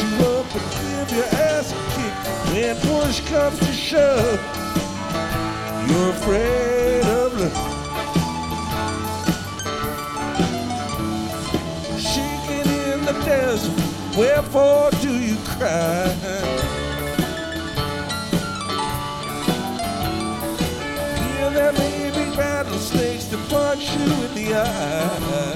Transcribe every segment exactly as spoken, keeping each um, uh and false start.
you up and give your ass a kick. When push comes to shove, you're afraid of love. Shaking in the desert, wherefore do you cry? Yeah, there may be rattlesnakes to punch you in the eye.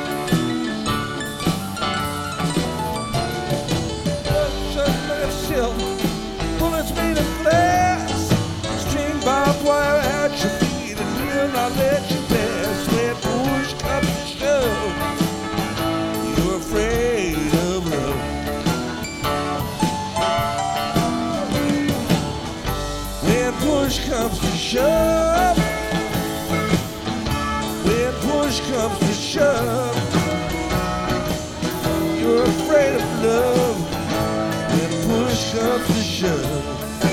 Bullets made of glass, string barbed wire at your feet, and will not let you pass. When push comes to shove, you're afraid of love. When push comes to shove, when push comes to shove, you're afraid of love. Push comes to shove.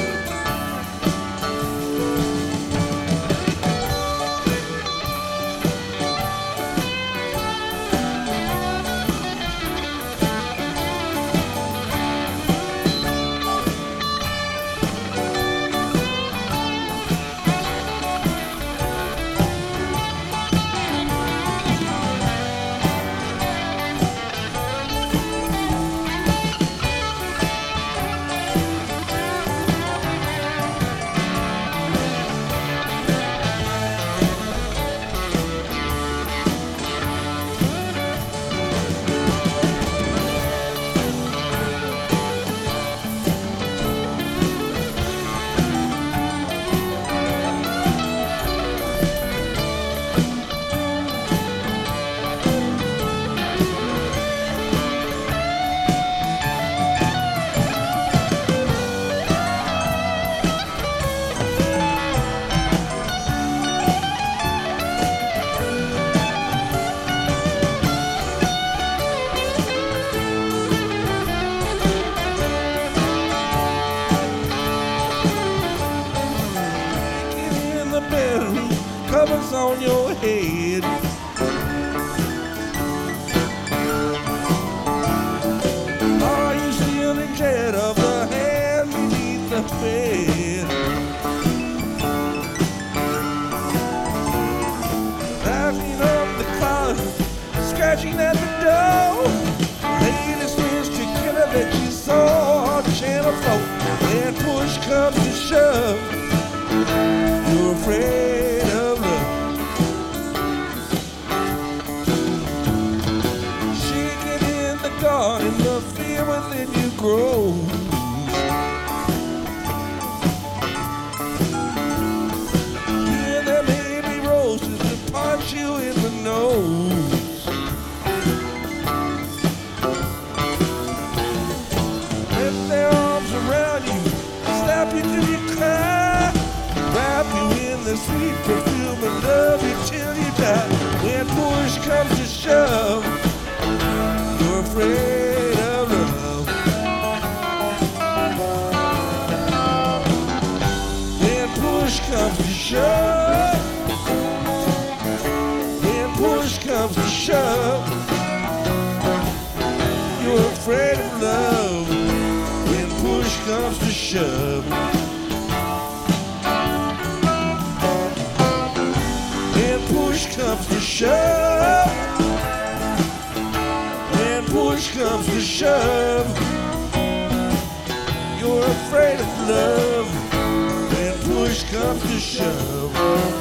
Covers on your head. Are you still in dread of the hand beneath the bed? Knocking up the closet, scratching at the door. Latest mystery killer that you saw on Channel four. When push comes to shove, you're afraid of love. Shaking in the garden, the fear within you grows. Yeah, there may be roses to punch you in the nose. Lift their arms around you, slap you till you cry. Wrap you in the sweet perfume and love you till you die. When push comes to shove, you're afraid of love. When push comes to shove, when push comes to shove, you're afraid of love. When push comes to shove. Push comes to shove. When push comes to shove, you're afraid of love. When push comes to shove.